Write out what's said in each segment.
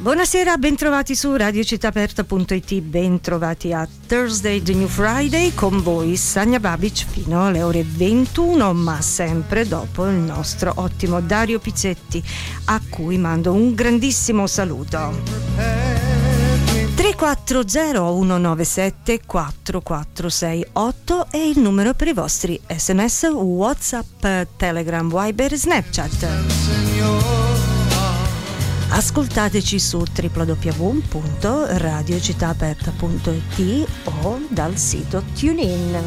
Buonasera, bentrovati su radiocittaaperta.it, bentrovati a Thursday The New Friday con voi Sania Babic fino alle ore 21, ma sempre dopo il nostro ottimo Dario Pizzetti, a cui mando un grandissimo saluto. 340-197-4468 è il numero per i vostri SMS, WhatsApp, Telegram, Viber, Snapchat. Ascoltateci su www.radiocittaaperta.it o dal sito TuneIn.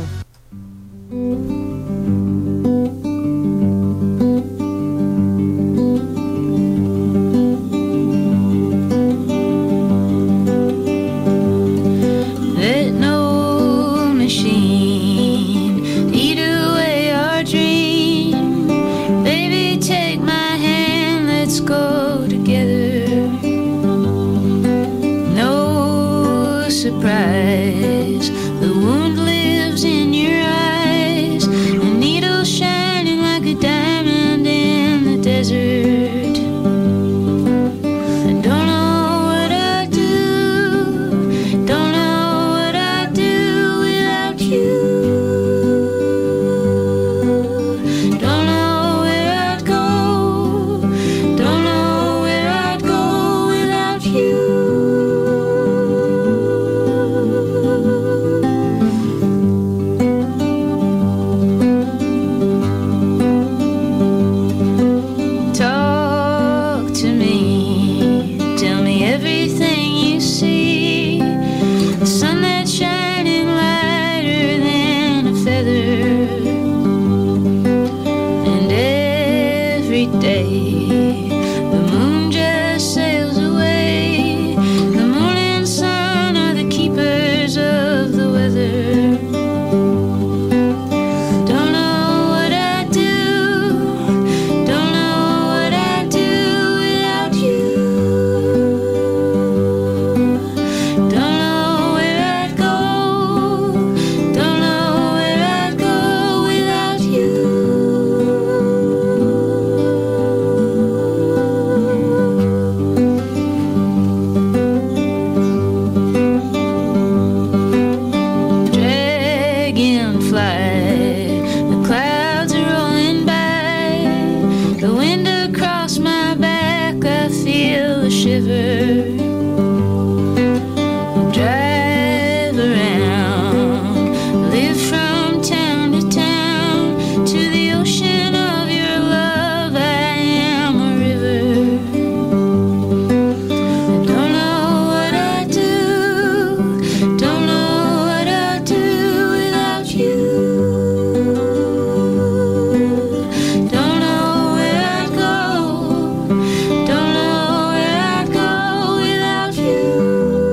Let no machine eat away our dream. Baby, take my hand, let's go together. No surprise, the wound lives in your eyes, a needle shining like a diamond in the desert. I don't know what I do, don't know what I do without you. Don't know where I'd go, don't know where I'd go without you. Talk to me, tell me everything you see. The sun that's shining lighter than a feather, and every day the moon just sails away. The moon and sun are the keepers of the weather. Don't know what I do, don't know what I do without you. Don't know where I'd go, don't know where I'd go without you. Dragonfly, the clouds are rolling by. The wind across my back, I feel a shiver. Drive around, live from town to town, to the ocean of your love, I am a river. I don't know what I do, don't know what I do without you. Don't know where I'd go, don't know where I'd go without you.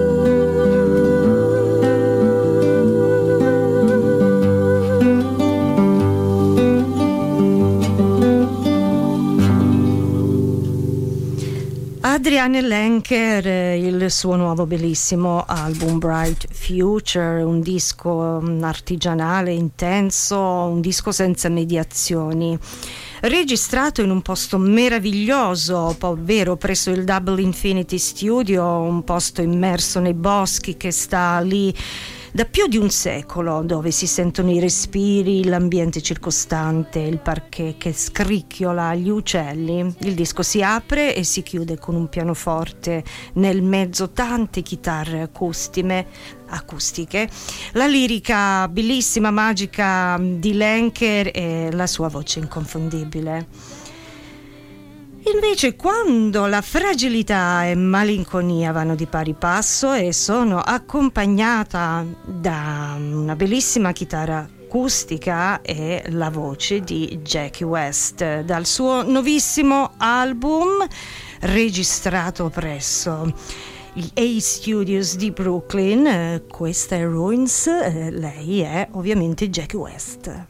Adrienne Lenker, il suo nuovo bellissimo album Bright Future, un disco artigianale, intenso, un disco senza mediazioni, registrato in un posto meraviglioso, ovvero presso il Double Infinity Studio, un posto immerso nei boschi che sta lì da più di un secolo, dove si sentono i respiri, l'ambiente circostante, il parquet che scricchiola, gli uccelli. Il disco si apre e si chiude con un pianoforte, nel mezzo tante chitarre acustiche, la lirica bellissima, magica di Lenker e la sua voce inconfondibile. Invece, quando la fragilità e malinconia vanno di pari passo e sono accompagnata da una bellissima chitarra acustica e la voce di Jackie West, dal suo nuovissimo album registrato presso gli A Studios di Brooklyn, questa è Ruins, lei è ovviamente Jackie West.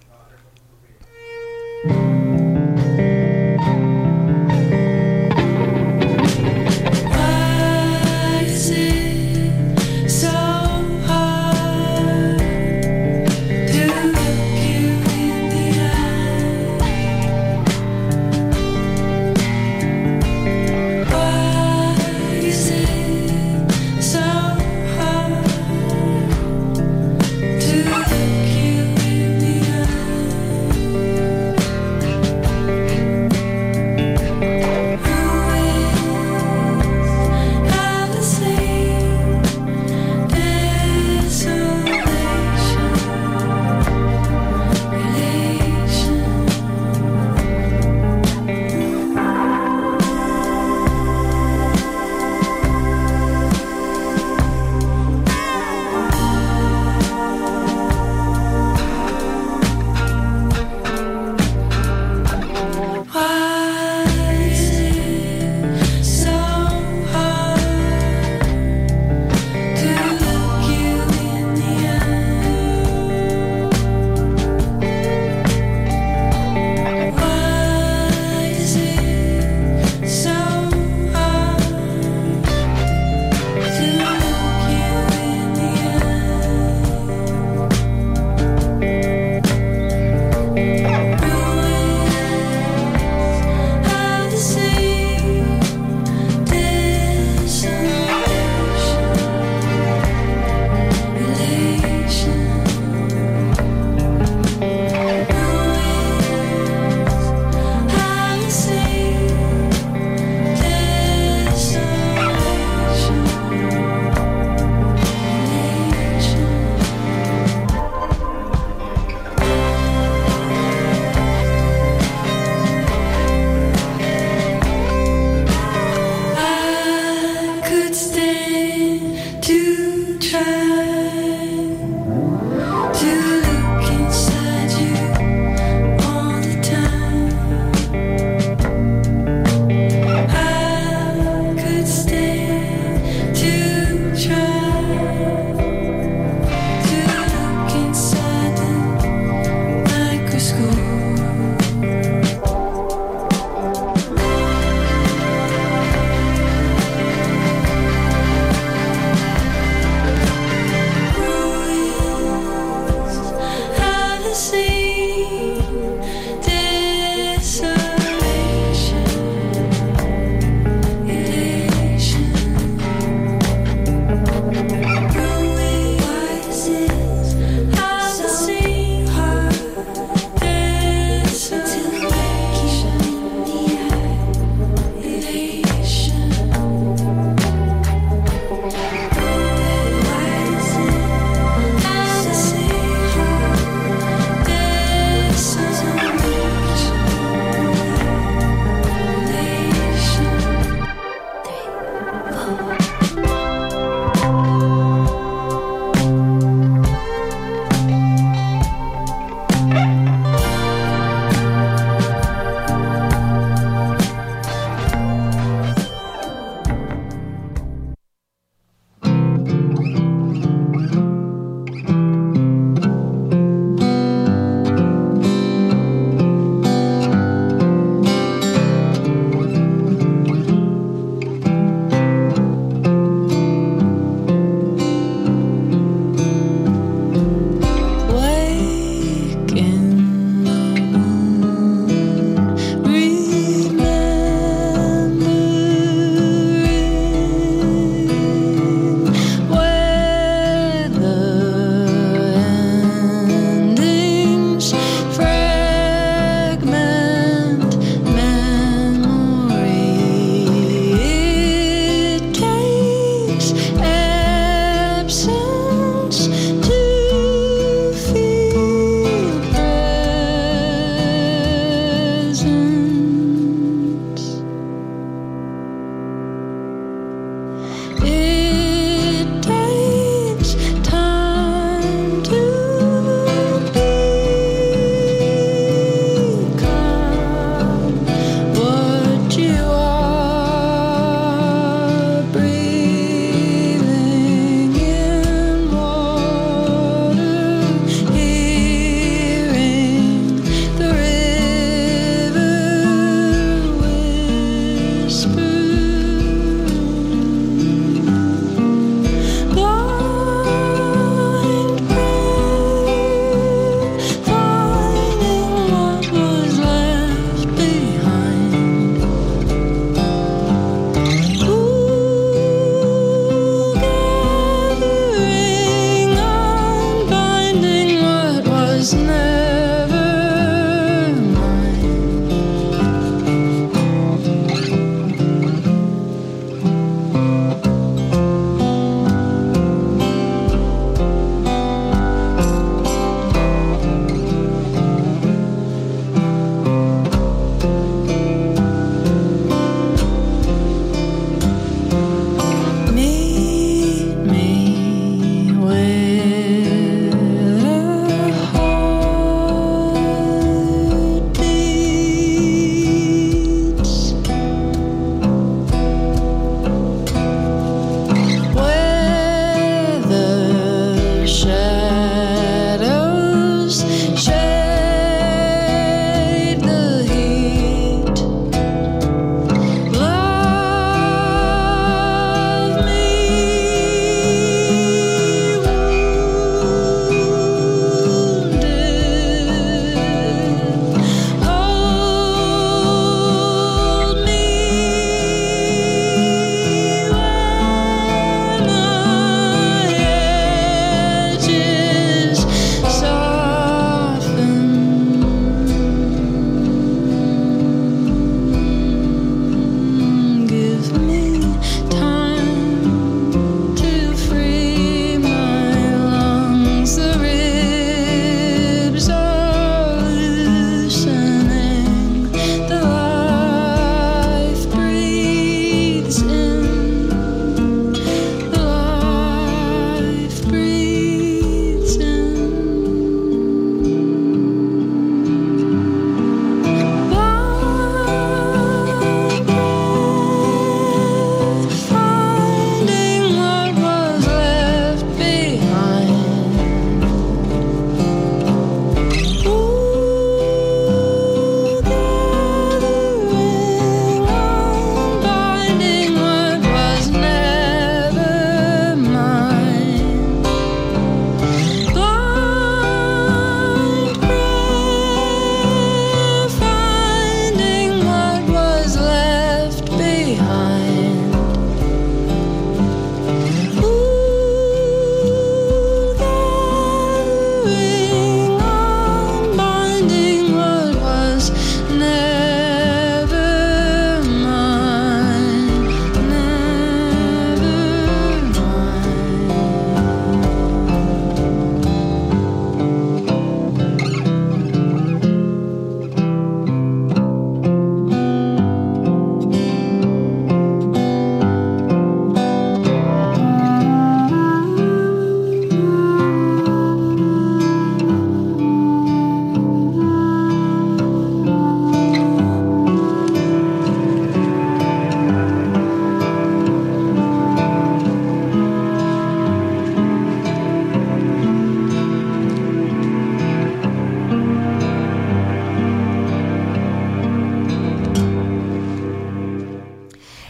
Say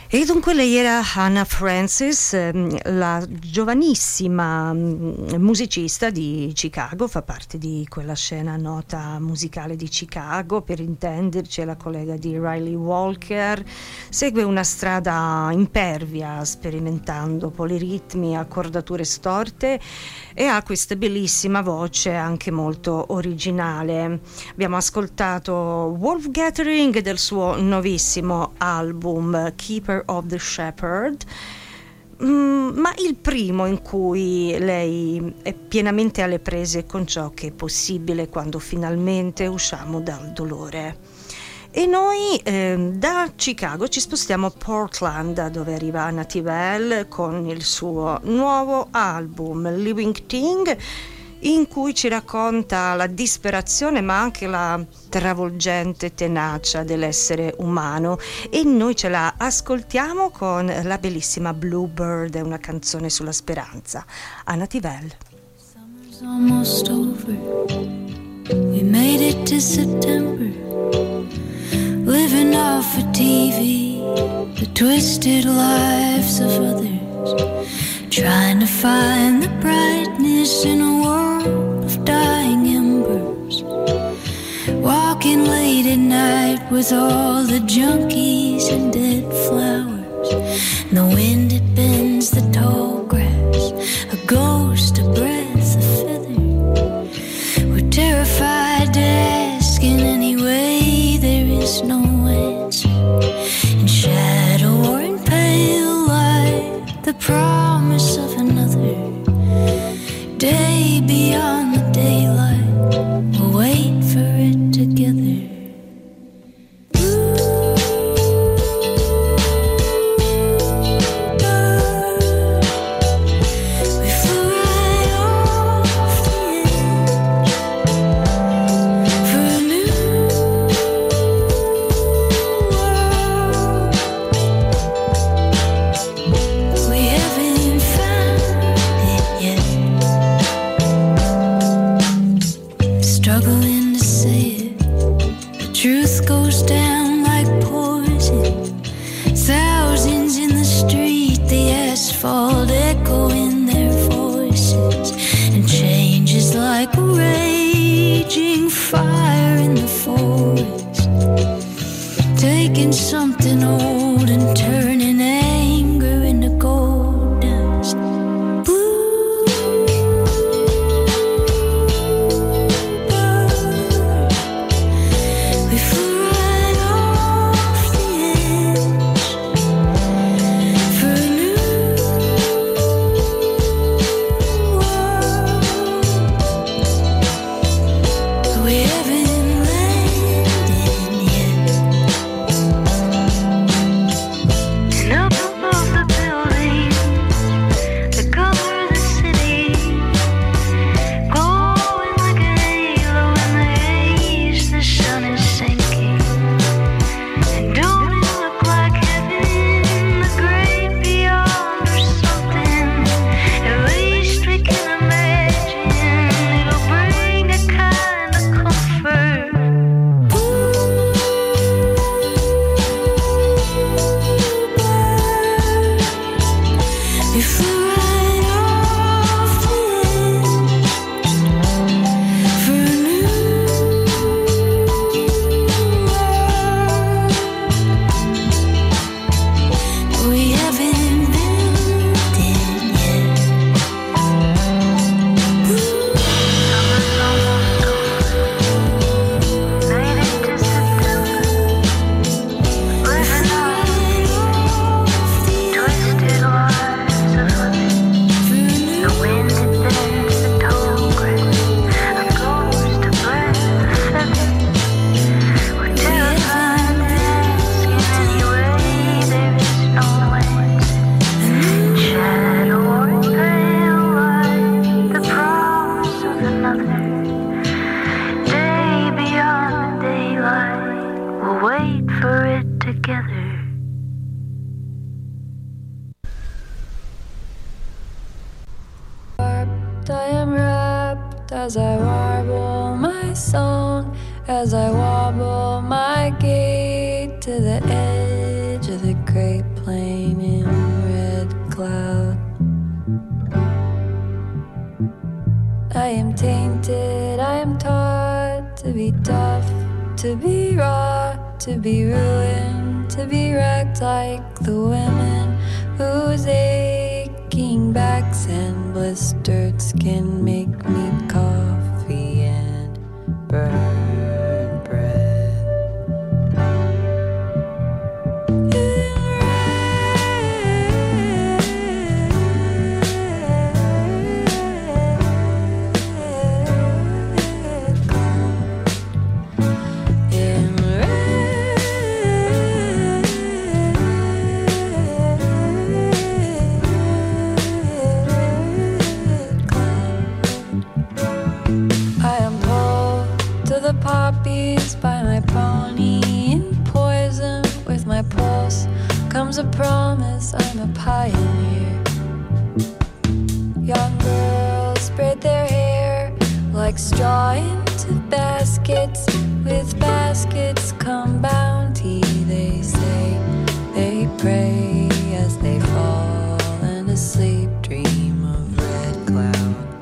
E dunque lei era Hannah Francis, la giovanissima musicista di Chicago, fa parte di quella scena nota musicale di Chicago, per intenderci, è la collega di Riley Walker, segue una strada impervia sperimentando poliritmi, accordature storte e ha questa bellissima voce anche molto originale. Abbiamo ascoltato Wolf Gathering del suo nuovissimo album Keeper of the Shepherd, ma il primo in cui lei è pienamente alle prese con ciò che è possibile quando finalmente usciamo dal dolore. E noi da Chicago ci spostiamo a Portland, dove arriva Native L con il suo nuovo album Living Thing, in cui ci racconta la disperazione ma anche la travolgente tenacia dell'essere umano, e noi ce la ascoltiamo con la bellissima Bluebird, è una canzone sulla speranza. A Native L. Summer's almost over. We made it to September. Living off of TV, the twisted lives of others. Trying to find the brightness in a world of dying embers. Walking late at night with all the junkies and dead flowers. And the wind, it bends the tall grass, a ghost, a breath, a feather. We're terrified to ask in any way, there is no answer. In shadow or in pale light, the promise of another day beyond the daylight. We'll wait for it together. As I warble my song, as I wobble my gait to the edge of the great plain. to be raw, to be ruined, to be wrecked like the women whose aching backs and blistered skin make me coffee and burn bread. Poppies by my pony, in poison with my pulse comes a promise I'm a pioneer. Young girls braid their hair like straw into baskets, with baskets come bounty, they say. They pray as they fall and asleep dream of red clouds.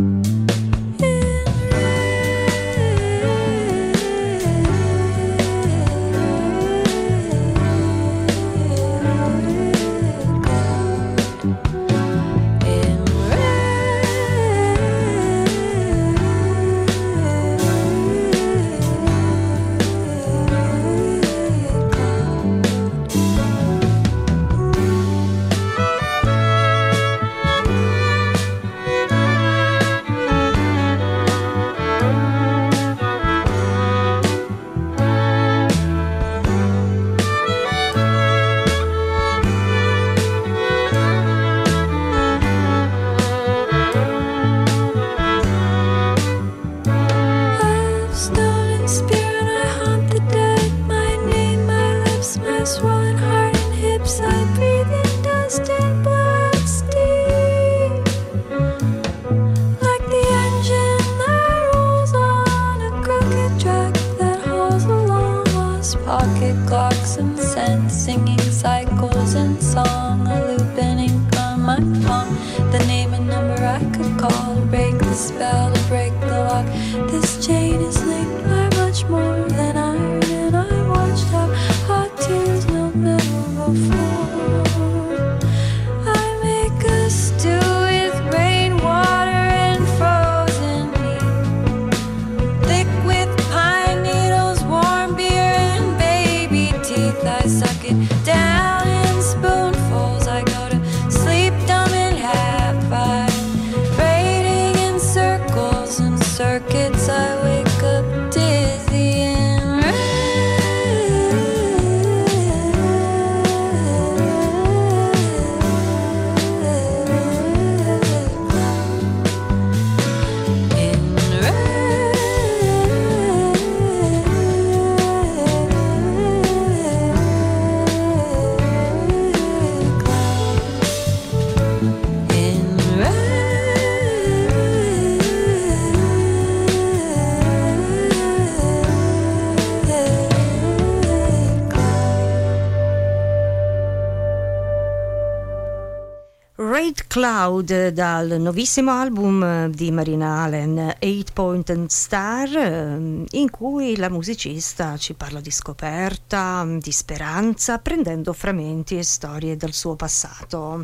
Cloud dal nuovissimo album di Marina Allen, 8 Pointed Star, in cui la musicista ci parla di scoperta, di speranza, prendendo frammenti e storie dal suo passato.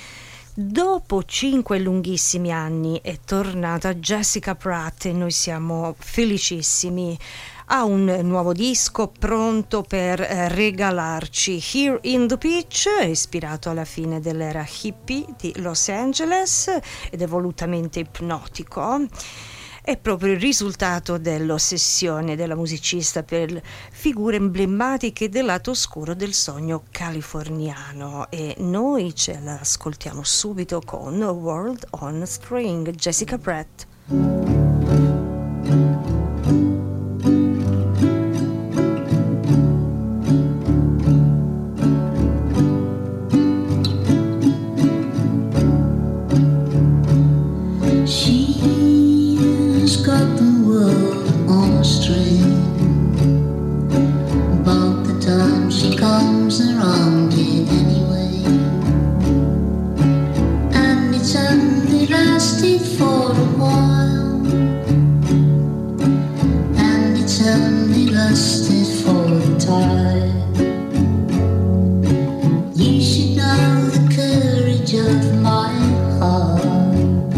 Dopo 5 lunghissimi anni è tornata Jessica Pratt e noi siamo felicissimi. Ha un nuovo disco pronto per regalarci, Here in the Pitch, ispirato alla fine dell'era hippie di Los Angeles ed è volutamente ipnotico. È proprio il risultato dell'ossessione della musicista per figure emblematiche del lato oscuro del sogno californiano, e noi ce l'ascoltiamo subito con World on String, Jessica Pratt. Got the world on a string. About the time she comes around it anyway, and it's only lasted for a while. You should know the courage of my heart.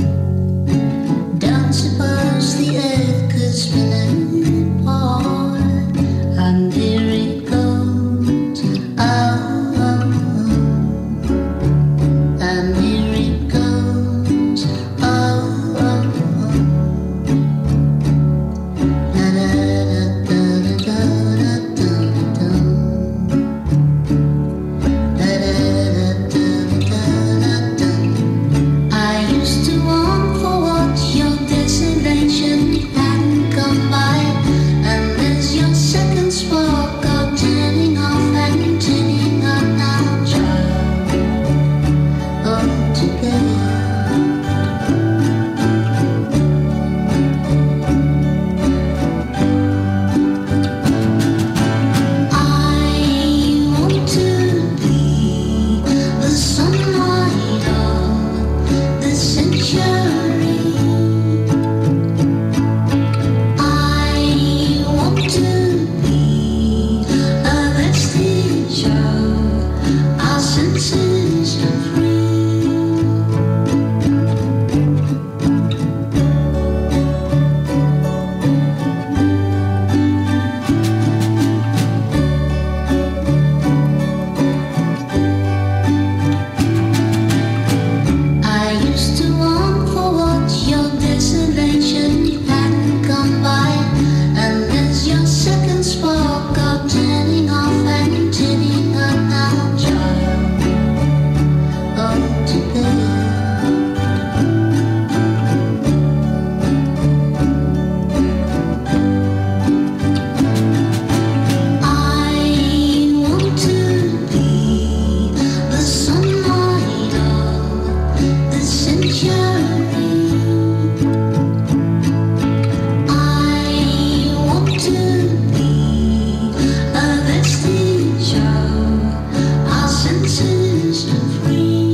Don't suppose the earth could spin apart. And here it goes, oh, oh, oh. And here it goes, oh, oh, oh. La da da da da da da da. La da da da da da. I used to want for what your desolation hadn't come by, and there's your second spark of turning off and turning on now, child. All together. I want to be the sunlight of the century. I want to be a vestige of our senses are free. I used to want for what your desolation hadn't come by, and there's your second spark of turning off and turning on now, child. All together. I want to be the sunlight of the century. I want to be a vestige of our senses are free.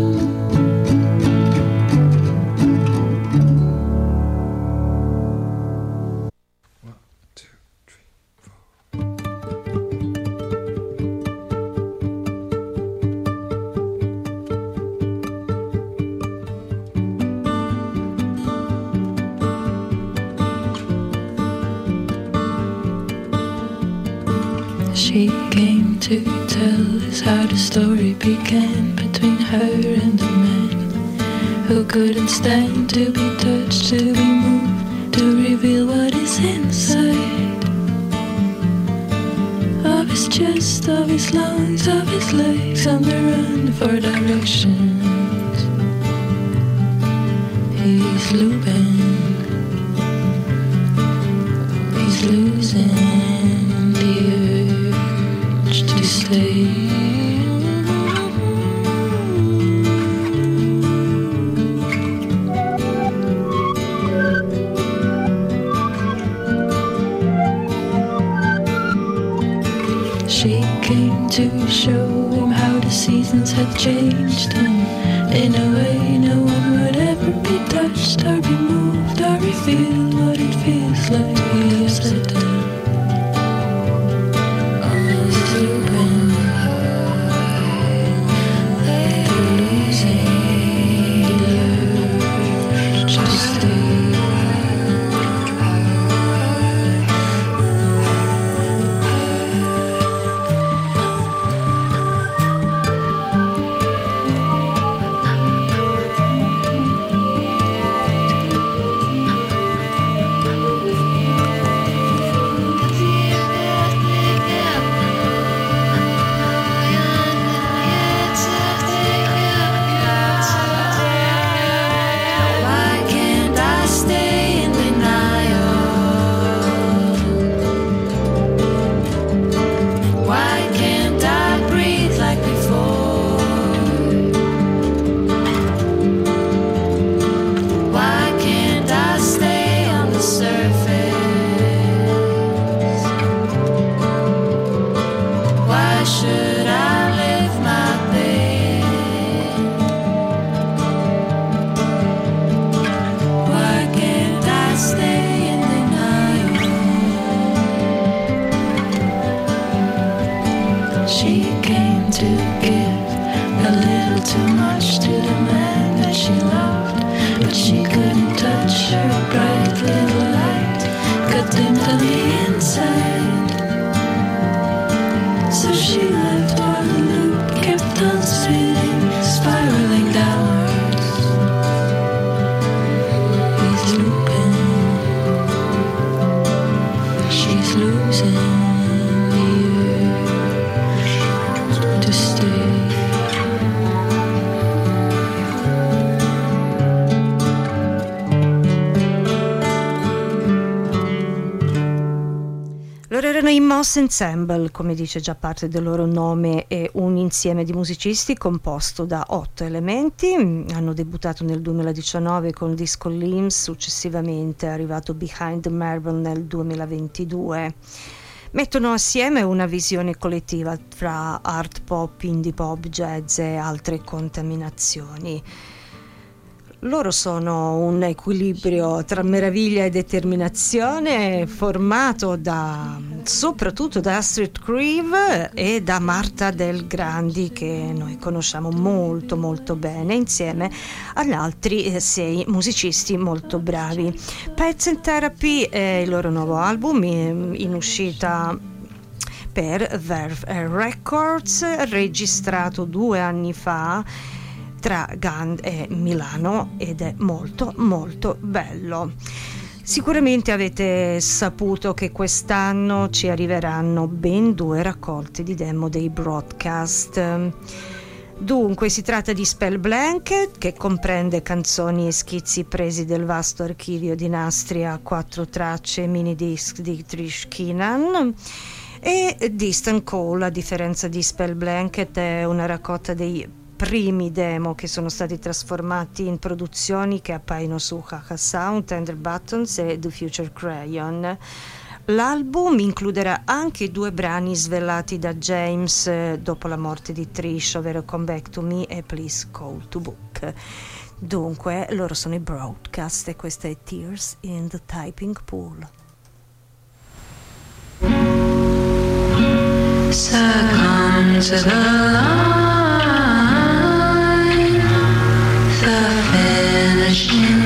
She came to tell us how the story began between her and a man who couldn't stand to be touched, to be moved, to reveal what is inside of his chest, of his lungs, of his legs, on the run for directions. He's looping, he's losing the urge to stay. She came to show him how the seasons had changed him in a way no one would ever be touched or be moved or reveal what it feels like. He upset them. He's looping, losing the urge to stay. she came to give a little too much to the man that she loved, but she couldn't touch her bright little light, got dimmed on the inside. So she left while the loop kept on spinning, spiraling downwards. He's looping, she's losing the urge to stay. Loro erano i Moss Ensemble, come dice già parte del loro nome, è un insieme di musicisti composto da 8 elementi. Hanno debuttato nel 2019 con il disco Limbs, successivamente è arrivato Behind the Marble nel 2022. Mettono assieme una visione collettiva tra art pop, indie pop, jazz e altre contaminazioni. Loro sono un equilibrio tra meraviglia e determinazione, formato soprattutto da Astrid Krive e da Marta Del Grandi, che noi conosciamo molto molto bene, insieme agli altri 6 musicisti molto bravi. Pets and Therapy è il loro nuovo album in uscita per Verve Records, registrato 2 anni fa tra Gand e Milano, ed è molto molto bello. Sicuramente avete saputo che quest'anno ci arriveranno ben 2 raccolte di demo dei Broadcast. Dunque si tratta di Spell Blanket, che comprende canzoni e schizzi presi del vasto archivio di nastri a 4 tracce mini disc di Trish Keenan, e Distant Call, a differenza di Spell Blanket, è una raccolta dei primi demo che sono stati trasformati in produzioni che appaiono su Haha Sound, Tender Buttons e The Future Crayon. L'album includerà anche 2 brani svelati da James dopo la morte di Trish, ovvero Come Back to Me e Please Call to Book. Dunque loro sono i Broadcast e questa è Tears in the Typing Pool. Succumb to the line, the finishing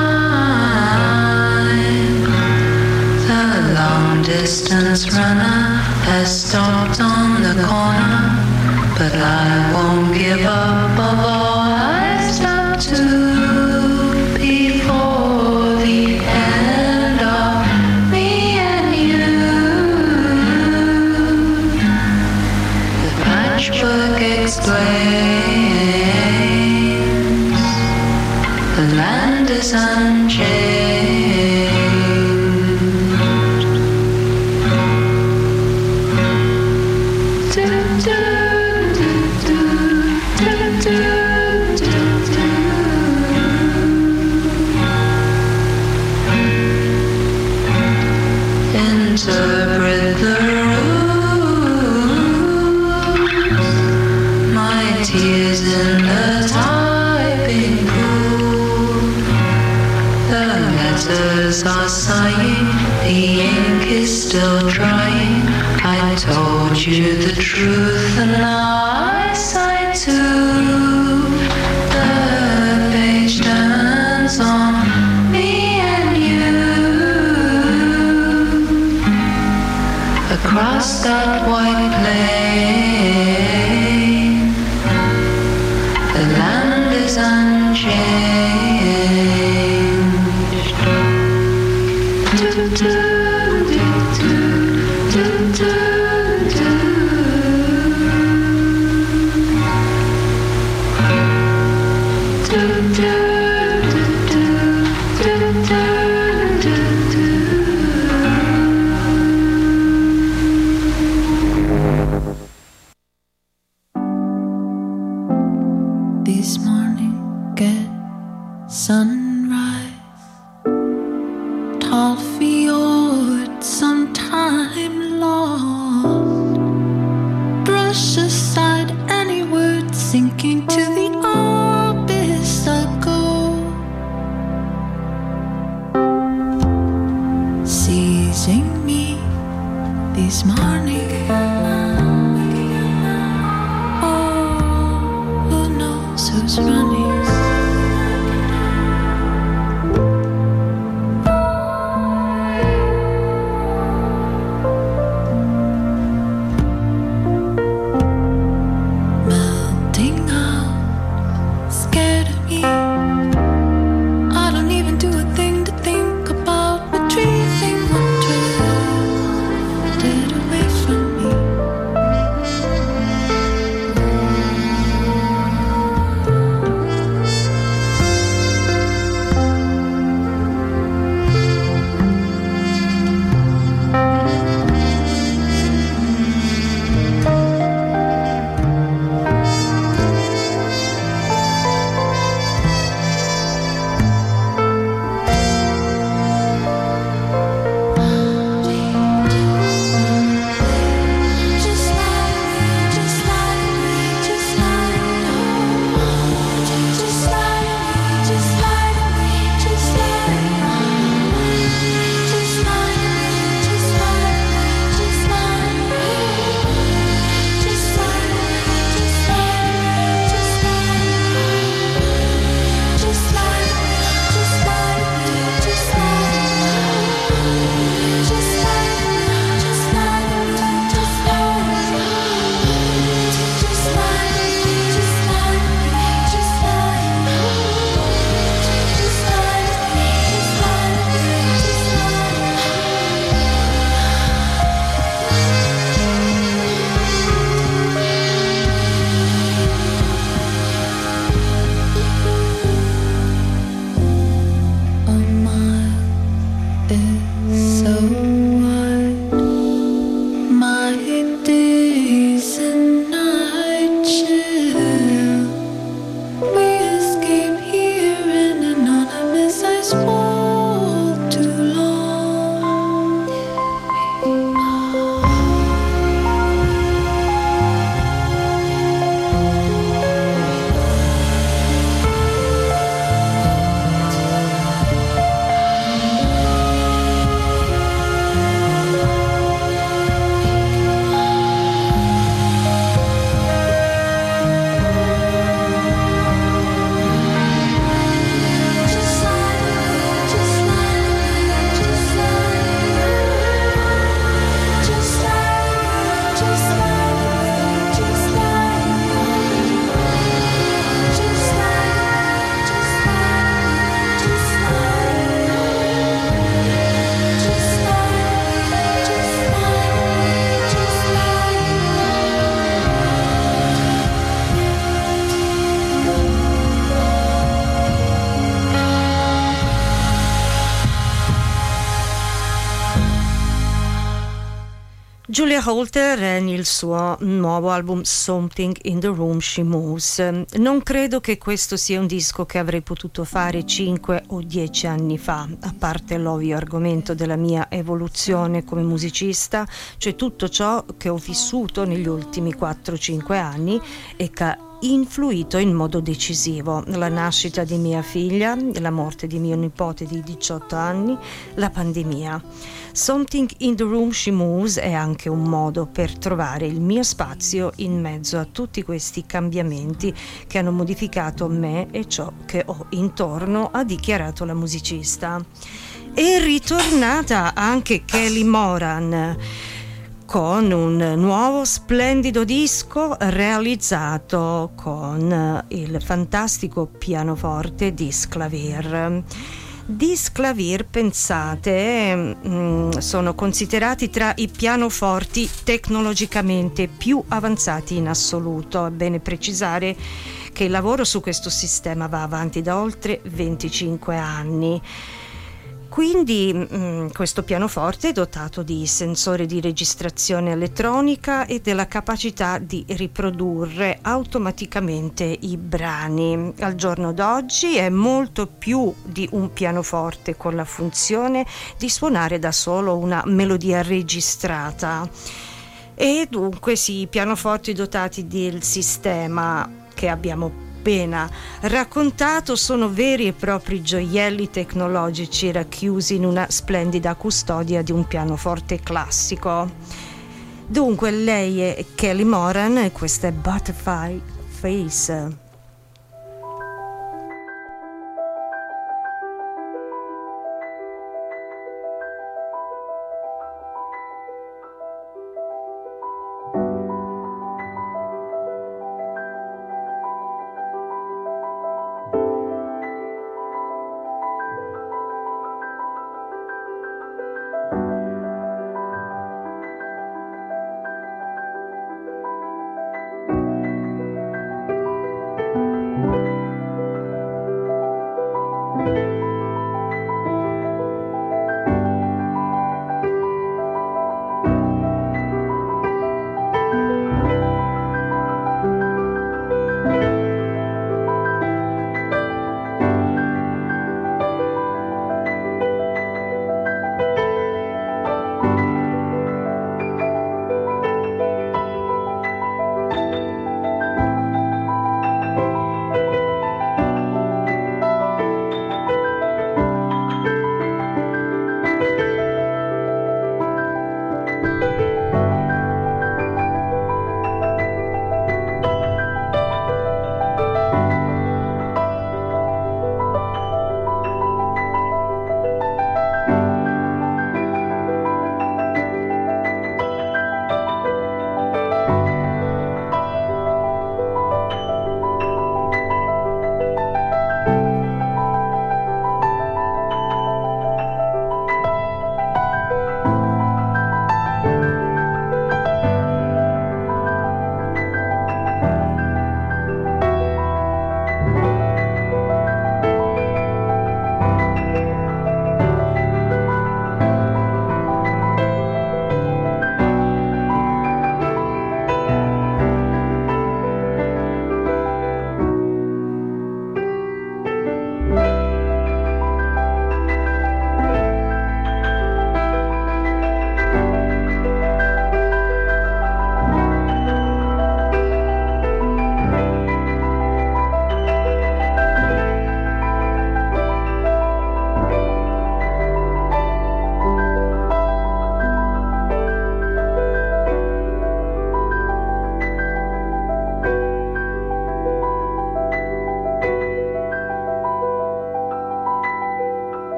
time. The long distance runner has stopped on the corner, but I won't give up, although I stop to before the end of me and you. The patchwork explains the land is unchanged. Interpret the rules, my tears in the typing pool. The letters are sighing, the ink is still drying. I told you the truth and now I sigh too. The page turns on me and you. Across that white plain, the land is unchanged. This morning get sunrise, tall fjord sometime lost. Brush aside any words sinking to the abyss ago. Seizing me this morning, Tina Holter nel suo nuovo album Something in the Room She Moves. Non credo che questo sia un disco che avrei potuto fare 5 o 10 anni fa, a parte l'ovvio argomento della mia evoluzione come musicista, cioè tutto ciò che ho vissuto negli ultimi 4-5 anni e che ha influito in modo decisivo: la nascita di mia figlia, la morte di mio nipote di 18 anni, la pandemia. Something in the Room She Moves è anche un modo per trovare il mio spazio in mezzo a tutti questi cambiamenti che hanno modificato me e ciò che ho intorno, ha dichiarato la musicista. È ritornata anche Kelly Moran con un nuovo splendido disco realizzato con il fantastico pianoforte Disc Clavier. Disc Clavier, pensate, sono considerati tra i pianoforti tecnologicamente più avanzati in assoluto. È bene precisare che il lavoro su questo sistema va avanti da oltre 25 anni. Quindi questo pianoforte è dotato di sensore di registrazione elettronica e della capacità di riprodurre automaticamente i brani. Al giorno d'oggi è molto più di un pianoforte con la funzione di suonare da solo una melodia registrata. E dunque sì, i pianoforti dotati del sistema che abbiamo appena raccontato sono veri e propri gioielli tecnologici racchiusi in una splendida custodia di un pianoforte classico. Dunque lei è Kelly Moran e questa è Butterfly Face.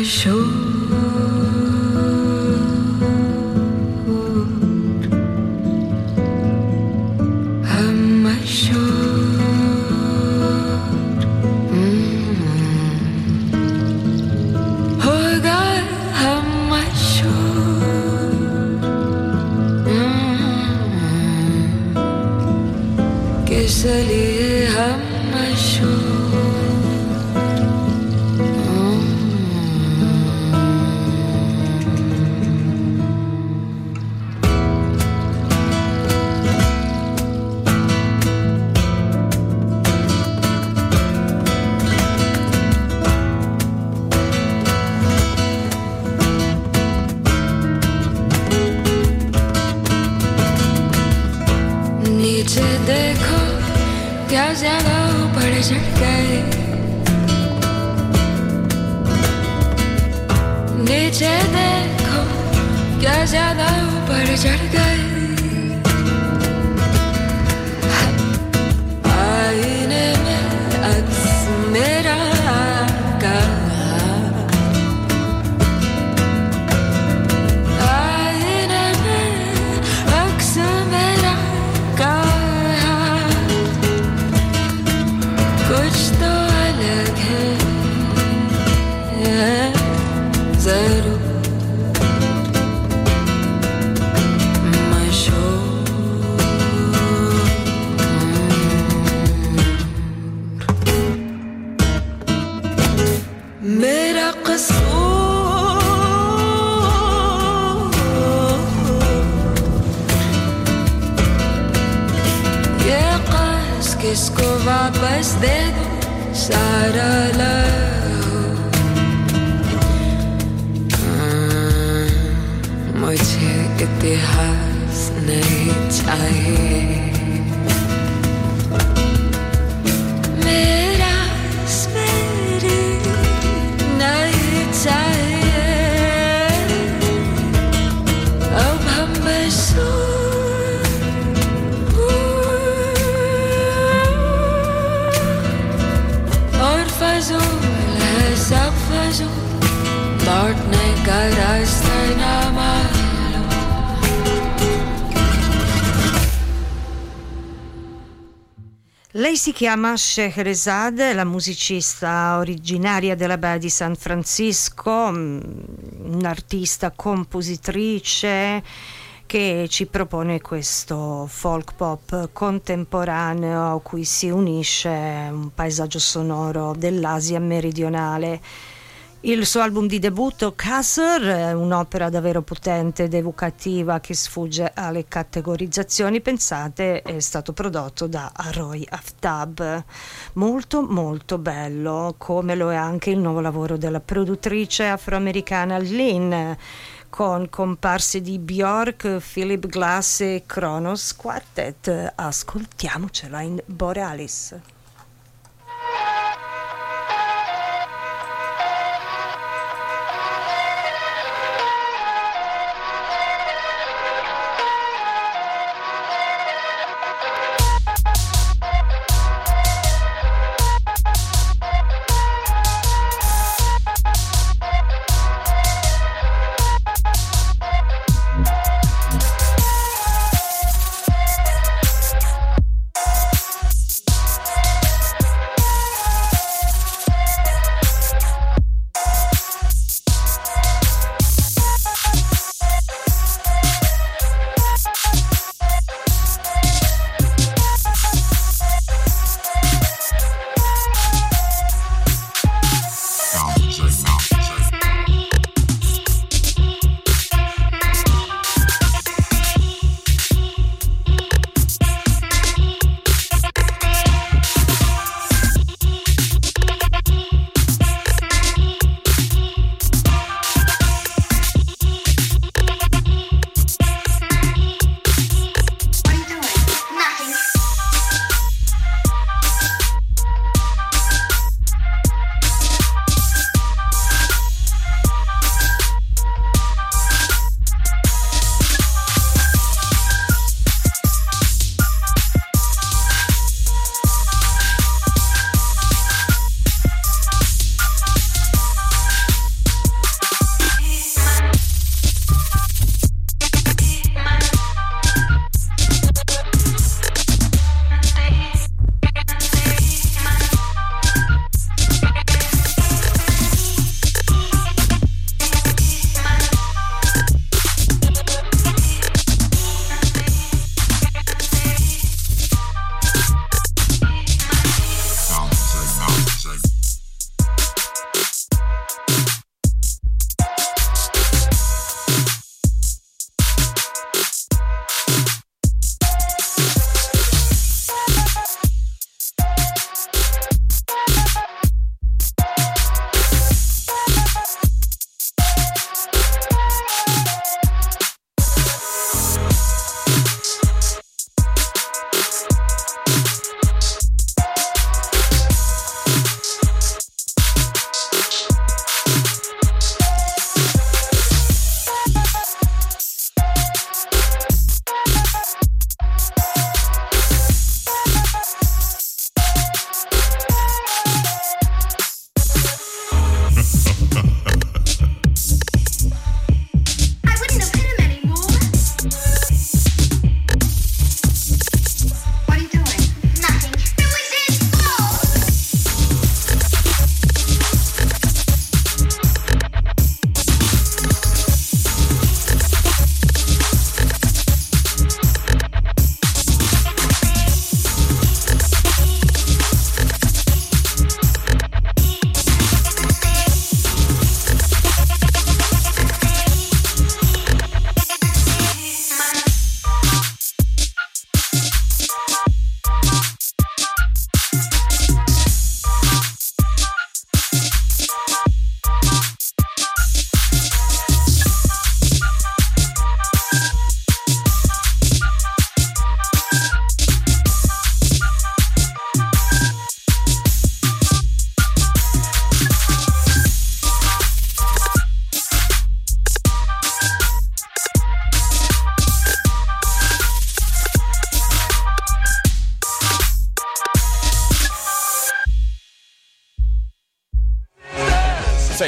किसको वापस दे दो सारा लहू मुझे इतिहास नहीं चाहिए मेरा स्मृति नहीं चाहिए अब हम बस सब फजूल लौटने का रास्ता ना मालूम Lei si chiama Scheherazade, la musicista originaria della Baia di San Francisco, un'artista compositrice che ci propone questo folk pop contemporaneo a cui si unisce un paesaggio sonoro dell'Asia meridionale. Il suo album di debutto, Qasr, è un'opera davvero potente ed evocativa che sfugge alle categorizzazioni. Pensate, è stato prodotto da Roy Aftab. Molto molto bello, come lo è anche il nuovo lavoro della produttrice afroamericana Lynn, con comparse di Bjork, Philip Glass e Kronos Quartet. Ascoltiamocela in Borealis.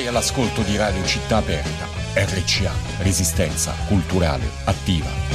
Stai all'ascolto di Radio Città Aperta, RCA, Resistenza Culturale Attiva.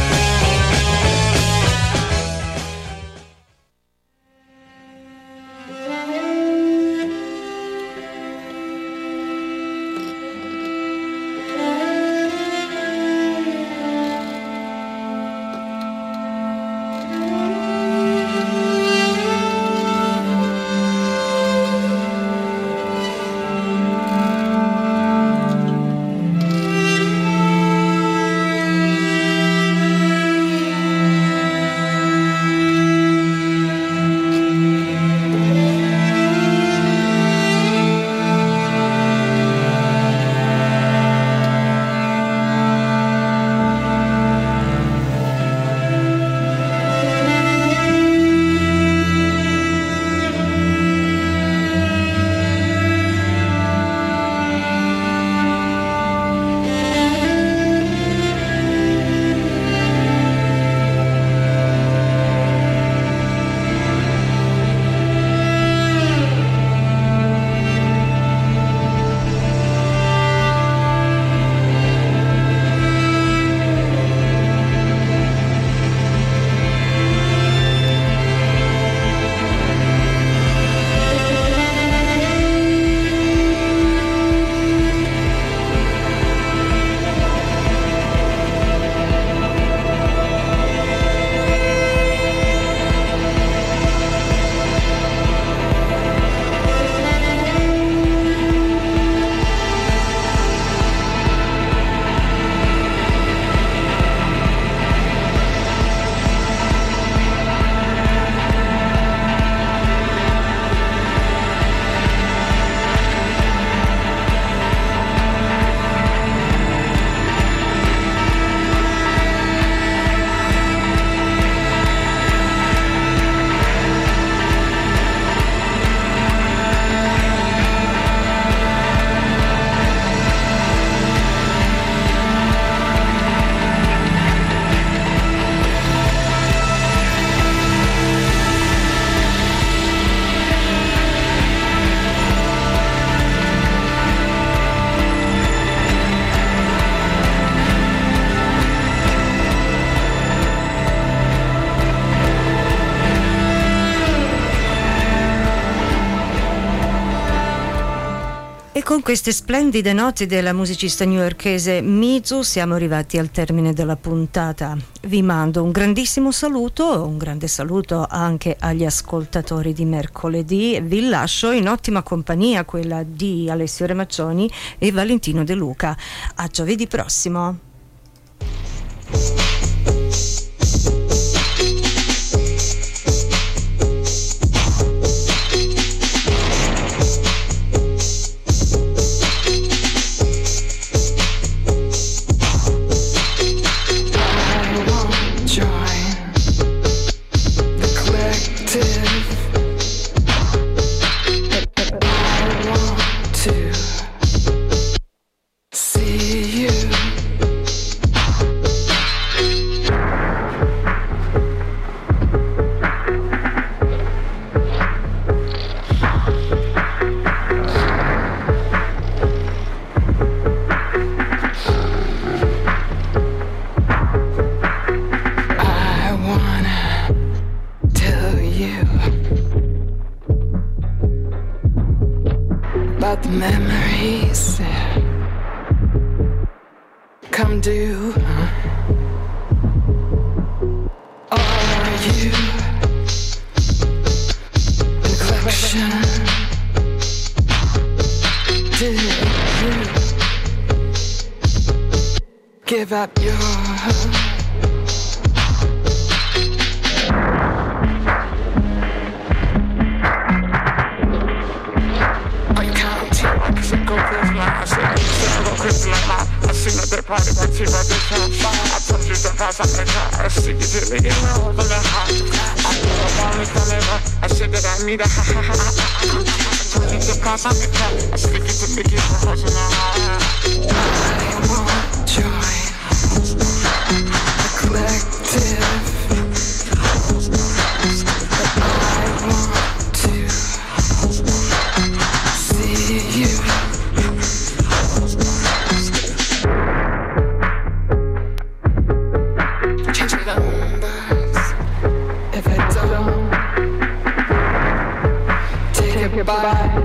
Con queste splendide note della musicista newyorkese Mizu siamo arrivati al termine della puntata. Vi mando un grandissimo saluto, un grande saluto anche agli ascoltatori di mercoledì. Vi lascio in ottima compagnia, quella di Alessio Remaccioni e Valentino De Luca. A giovedì prossimo. Give up your seen that they party by T by this time. I told you the past I make her. I stick it till they get me over the hot. I put up on this deliver. I said that I need a ha ha ha. I told you the past I make her. I stick it till they get me over the hot. I want joy, a collective. But I want to see you. goodbye.